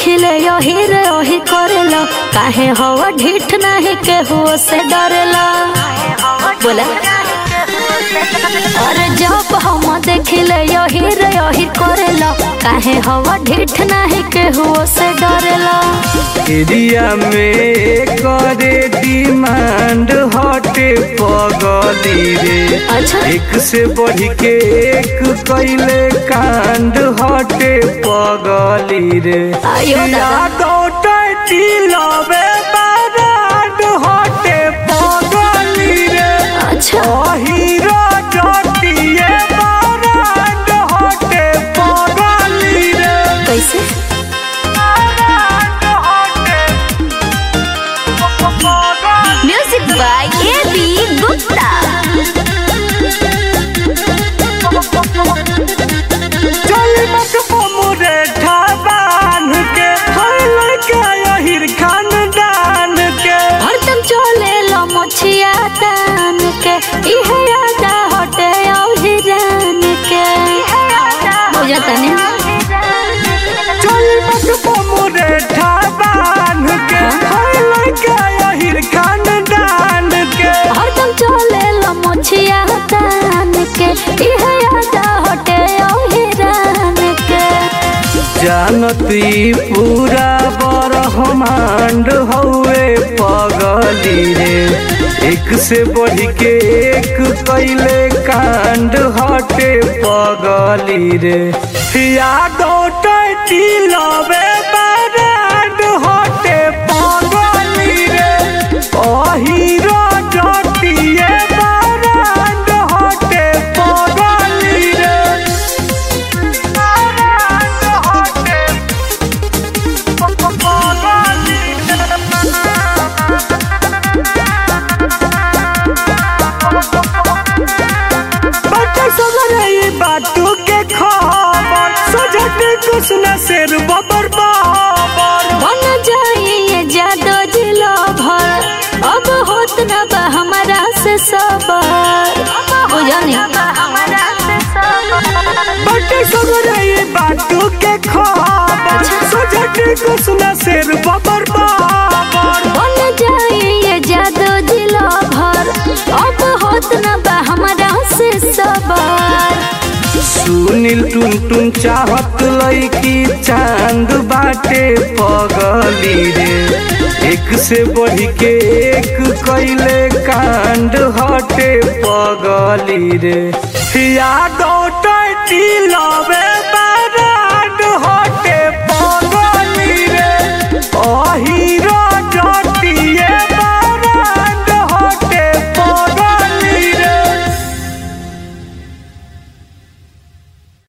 देखिले यही रे यही करेला काहे हवा ढीठ नहीं केहू से डरेला बोला। अरे जब हम देखिले यही रे यही करेला काहे हवा ढीठ नहीं केहू से डरेला। एरिया में करे डिमांड हटे पगली रे। अच्छा एक से बढ़ के एक कैले कांड हटे पगली रे। आयो लवे बाराड हटे पगली रे। अच्छा हीरो जटिए बाराड हटे पगली रे। कैसे म्यूजिक बाय ए.बी. गुप्ता। चल मत मुरे ठाबान के हल के यहिर खानदान के हरदम चले लो मोछिया तान के इहे यादा हटे औही जान के बुझता नहीं। चल मत मुरे ठाबान के हल के यहिर खानदान के हरदम चले लो मोछिया तान के इहे यादा हटे औही जान के। जानती पूरा ब्रह्मांड हवे पगली रे। एक से बढ़ के एक कैले कांड हटे पगली रे। यादो लवे बाराड हटे पगली रे। हीरो जटिए बाराड हटे पगली रे। बातू के खबर सजट कुछ न सिर बबर बाबर बन जाइए जादो जिलो भर अब होत न बा हमारा से सबर बुझनी। बटे सगरे बातू के खबर सजट कुछ न सिर बबर बाबर बन जाइए जादो जिलो भर अब होत न बा हमारा से सबर। सुनील टुन टुन चाहत लईकी चांद बाटे पगली रे। एक से बढ़ के एक कैले कांड हटे पगली रे। यादो लवे